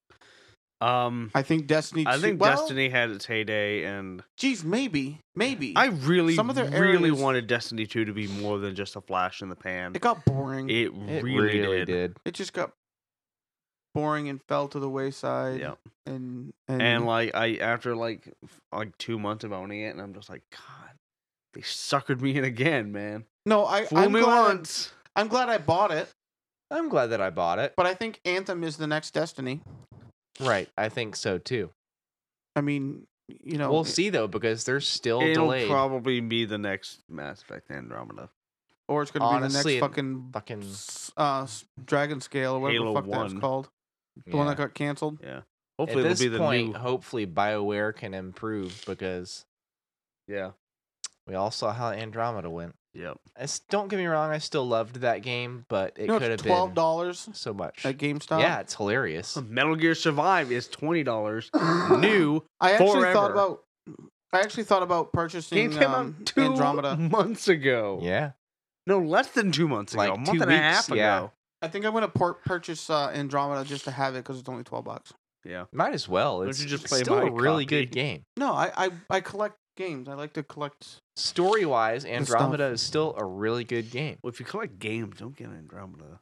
Um, I think Destiny. I two, think well, Destiny had its heyday, and Geez, maybe, maybe. I really, Some of their really areas- wanted Destiny two to be more than just a flash in the pan. it got boring. It, It, It really, really, did. did. just got boring and fell to the wayside. Yeah. And and, And like I, after like f- like two months of owning it, and I'm just like, God, they suckered me in again, man. no, I Fool I'm me glad, once. I'm glad I bought it, I'm glad that I bought it. but I think Anthem is the next Destiny. Right. I think so too. I mean, you know, We'll see though, because they're still It'll delayed. probably be the next Mass Effect Andromeda. or it's gonna be honestly, the next fucking Fucking s- uh s- Dragon Scale or whatever Halo the fuck that's one. called. The one yeah. that got canceled. Yeah. At Hopefully this it'll be the point, new. hopefully BioWare can improve because Yeah. we all saw how Andromeda went. Yep. I s- don't get me wrong, I still loved that game, but it You know, could have it's been twelve dollars so much. at GameStop. Yeah, it's hilarious. Metal Gear Survive is twenty dollars new. I actually forever. thought about. I actually thought about purchasing Game came um, out two Andromeda. months ago. Yeah. No, less than two months ago. Like a month two Mm. and a weeks, half yeah. ago. I think I'm gonna por- purchase uh, Andromeda just to have it because it's only twelve bucks. Yeah. Might as well. Don't It's you just it's play still a my really copy? good game. No, I, I I collect games. I like to collect. Story wise, Andromeda stuff. is still a really good game. Well, if you collect games, don't get Andromeda.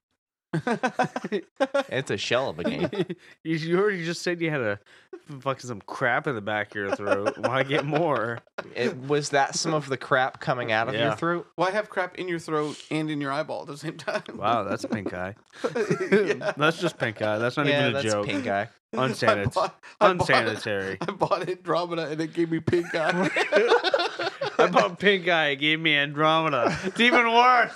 It's a shell of a game. you, you already just said you had a fucking some crap in the back of your throat. Why get more? It was that some of the crap coming out of Yeah. your throat. Why have crap in your throat and in your eyeball at the same time? Wow, that's pink eye. Yeah. That's just pink eye. That's not yeah, even a that's joke. pink eye. Unsanit- I bought- I bought- unsanitary. I bought Andromeda and it gave me pink eye. I bought pink eye. It gave me Andromeda. It's even worse.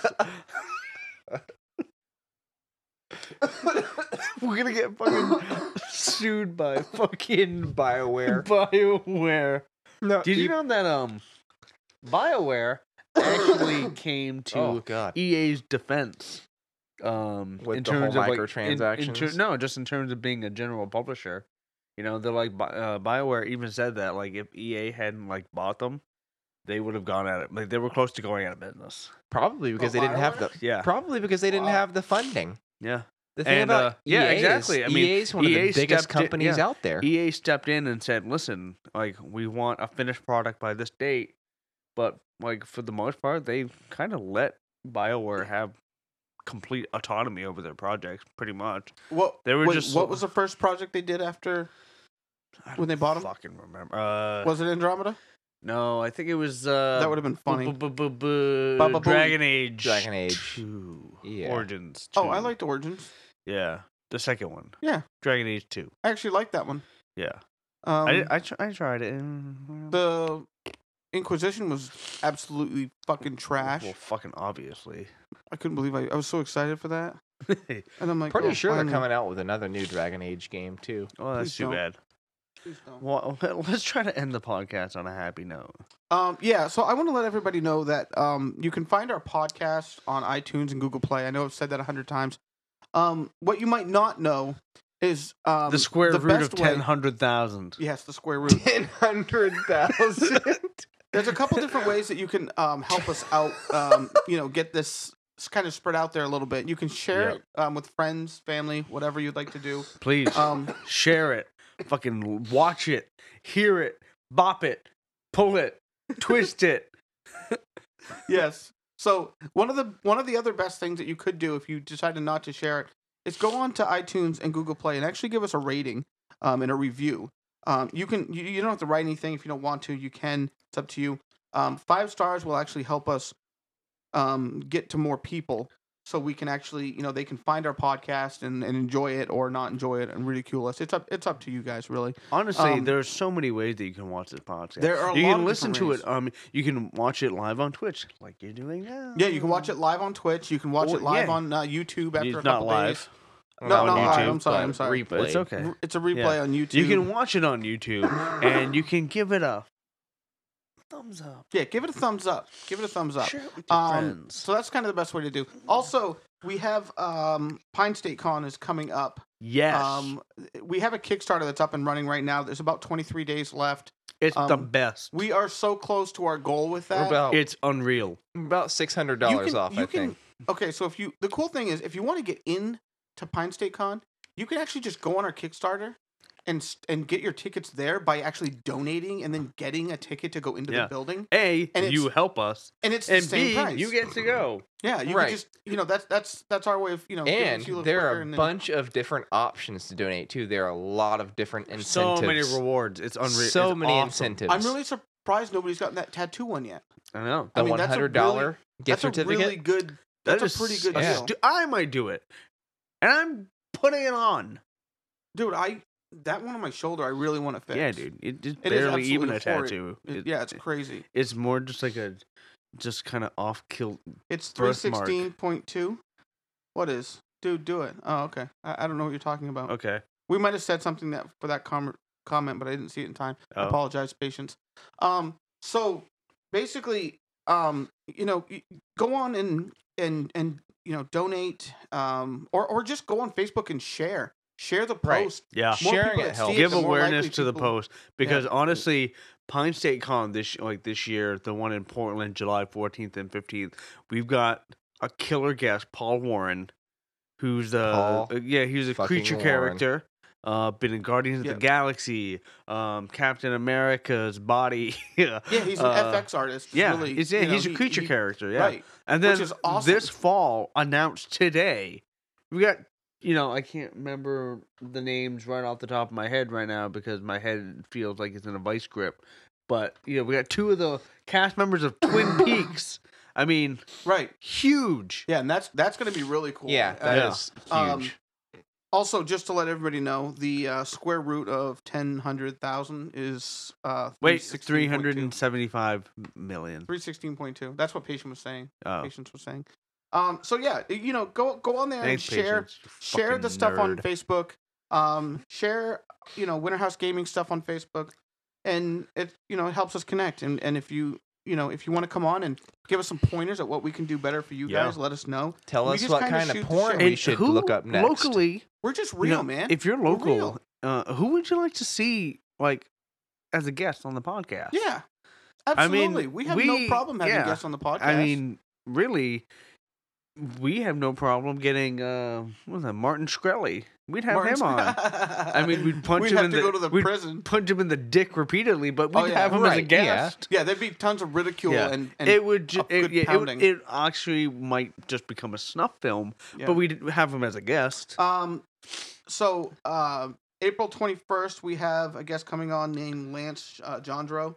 We're gonna get fucking sued by fucking BioWare. BioWare. No, Did you know that um BioWare actually came to Oh god. E A's defense? Um, With in the whole terms of like, in- in ter- microtransactions? no, just in terms of being a general publisher. You know, they're like Bi- uh, BioWare even said that like if E A hadn't like bought them, they would have gone at it. Like they were close to going out of business. Probably because Oh, they didn't have the BioWare? Yeah, probably because they didn't Wow. have the funding. yeah. The thing And, about uh, yeah, E A exactly. Is, I mean, E A is one of E A the biggest stepped in- companies yeah. out there. E A stepped in and said, "Listen, like we want a finished product by this date," but like for the most part, they kind of let BioWare have complete autonomy over their projects, pretty much. What They were wait, just what so- was the first project they did after? I When they don't bought 'em? fucking remember. Uh, Was it Andromeda? no, I think it was. Uh, That would have been funny. bu- bu- bu- bu- Ba- ba- booey. Dragon Age. Dragon Age. Two. Yeah. Origins. Oh, I two. liked Origins. Yeah, the second one. Yeah. Dragon Age Two. I actually liked that one. Yeah, Um, I, did- I tr- I tried it. and- the Inquisition was absolutely fucking trash. Well, fucking obviously. I couldn't believe I, I was so excited for that. And I'm like, Pretty oh, sure they're finally. coming out with another new Dragon Age game too. Oh, that's Please too don't. bad. Please don't. Well, let's try to end the podcast on a happy note. Um, yeah, so I want to let everybody know that um, you can find our podcast on iTunes and Google Play. I know I've said that a hundred times. Um, what you might not know is um, the square the root of best way- ten hundred thousand. Yes, the square root. Ten hundred thousand. There's a couple different ways that you can um, help us out. Um, you know, get this kind of spread out there a little bit. You can share Yeah. it um, with friends, family, whatever you'd like to do. Please Um, share it, fucking watch it, hear it, bop it, pull it, twist it. yes. So one of the one of the other best things that you could do if you decided not to share it is go on to iTunes and Google Play and actually give us a rating um, and a review. Um, you can you, you don't have to write anything if you don't want to. You can. It's up to you. Um, five stars will actually help us um, get to more people, so we can actually you know they can find our podcast and, and enjoy it or not enjoy it and ridicule us. It's up it's up to you guys really. Honestly, Um, there's so many ways that you can watch this podcast. There are a you lot can of listen to different it. Um, you can watch it live on Twitch, like you're doing now. Yeah, you can watch it live on Twitch. You can watch Or- it live yeah. on uh, YouTube after It's a not couple live. days. No, not on live, YouTube, I'm sorry, I'm but sorry. replay. But it's okay. R- It's a replay Yeah. on YouTube. You can watch it on YouTube, and you can give it a thumbs up. Yeah, give it a thumbs up. Give it a thumbs up. Share it with your Um, friends. so that's kind of the best way to do. Also, we have um, Pine State Con is coming up. Yes. Um, we have a Kickstarter that's up and running right now. There's about twenty-three days left. it's the um, best. We are so close to our goal with We're that. about It's unreal. about six hundred You dollars can- off. you I can- think. Okay, so if you the cool thing is if you want to get in to Pine State Con, you can actually just go on our Kickstarter and s- and get your tickets there by actually donating and then getting a ticket to go into Yeah. the building. A, And you it's- help us, And it's the and same B, price. you get to go. yeah, you Right. can just you know that's that's that's our way of you know giving it And to you a little there quicker are a and then- bunch of different options to donate too. There are a lot of different incentives. So many rewards. It's unreal. So It's many awesome. incentives. I'm really surprised nobody's gotten that tattoo one yet. I know. The I mean, one that's a hundred dollar really- gift That's a certificate. really good. That That's is a pretty good yeah. deal, stu- I might do it, and I'm putting it on. dude. I that one on my shoulder. I really want to fix. Yeah, dude. It, it's It is barely even a absolutely horrid. tattoo. It- It- yeah, it's crazy. It's more just like a, just kind of off kill. It's three birthmark. sixteen point two. What is? Dude, do it. Oh, okay. I, I don't know what you're talking about. Okay. We might have said something that for that com- comment, but I didn't see it in time. I Oh. apologize, patience. Um, so basically, um, you know, y- go on and and and you know, donate, um, or or just go on Facebook and share, share the Right. post. Yeah. More Sharing people it that helps. see Give the more awareness likely to the people- post because Yeah. honestly, Pine State Con this like this year, the one in Portland, July fourteenth and fifteenth, we've got a killer guest, Paul Warren, who's the Paul uh, yeah, he's a fucking creature Warren. character. Uh, been in Guardians Yeah. of the Galaxy, um, Captain America's body. yeah, Yeah, he's an Uh, F X artist. It's Yeah, really, he's, you yeah, know, he's a he- creature he- character. Yeah, Right. and then Which is awesome. this fall announced today, we got you know I can't remember the names right off the top of my head right now because my head feels like it's in a vice grip. But you know we got two of the cast members of Twin Peaks. I mean, Right. huge. Yeah, and that's that's going to be really cool. Yeah, Uh, that is Yeah. huge. Um, Also, just to let everybody know, the uh, square root of ten hundred thousand is uh, Wait, three hundred and seventy-five million. three sixteen point two. That's what Patient was saying. Oh, Patience was saying. Um, so yeah, you know, go go on there thanks, and share Patience, you share the fucking stuff on nerd. Facebook. Um, share you know Winter House Gaming stuff on Facebook, and it you know it helps us connect. And and if you you know if you want to come on and give us some pointers at what we can do better for you Yeah. guys, let us know. Tell we us just what kinda kind of shoot the porn shit. we And should who look up next. locally. We're just you real, know, man. If you're We're local, real. uh, who would you like to see like as a guest on the podcast? Yeah, I mean, absolutely. we have we- no problem having yeah. guests on the podcast. I mean, really, we have no problem getting uh, what was that, Martin Shkreli? We'd have Martin him on. I mean, we'd punch We'd him have in to the, go to the we'd prison. punch him in the dick repeatedly, but we'd Oh, yeah. have him as a Right, yeah. guest. Yeah, there'd be tons of ridicule Yeah. and, and It would, ju- a it, good yeah, it, would pounding. it actually might just become a snuff film, yeah. but we'd have him as a guest. um. So, uh, April twenty-first, we have a guest coming on named Lance uh, Jondro.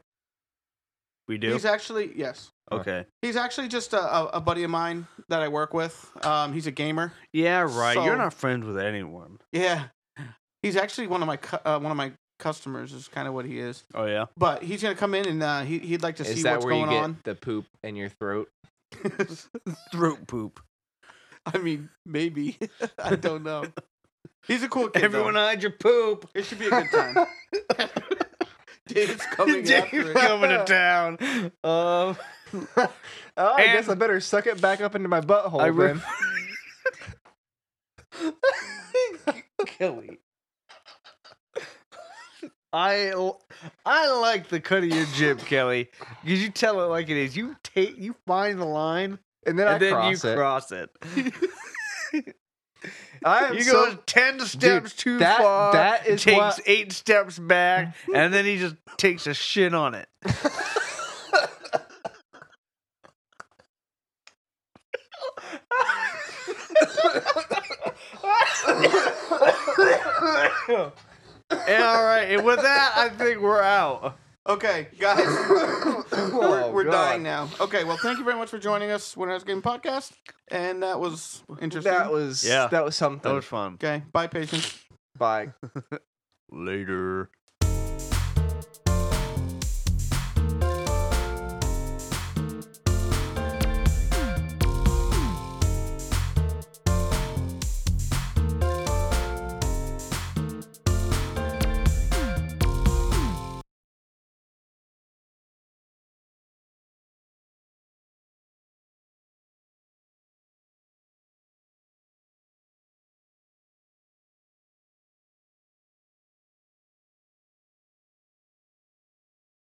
We do. He's actually yes, Okay. he's actually just a, a, a buddy of mine that I work with. Um, he's a gamer. Yeah, right. So- You're not friends with anyone. Yeah, he's actually one of my cu- uh, one of my customers. Is kind of what he is. Oh yeah. But he's gonna come in and uh, he he'd like to Is see that what's where you going get on. the poop in your throat? Throat poop. I mean, maybe I don't know. He's a cool kid. Everyone though. hide your poop. It should be a good time. Dave's coming Dave after it. coming to town. Um, Oh, I And- guess I better suck it back up into my butthole I re- then. Kelly. I I like the cut of your jib, Kelly, because you tell it like it is. You take, you find the line, And then and I then cross you it. cross it. I am You so go ten steps too that- far. that is takes what- eight steps back, and then he just takes a shit on it. And all right, and with that, I think we're out. Okay, guys, we're, Oh, we're God. dying now. Okay, well, thank you very much for joining us, Winter House Game Podcast, and that was interesting. That was Yeah. that was something. That was fun. Okay, bye, patience. Bye. Later.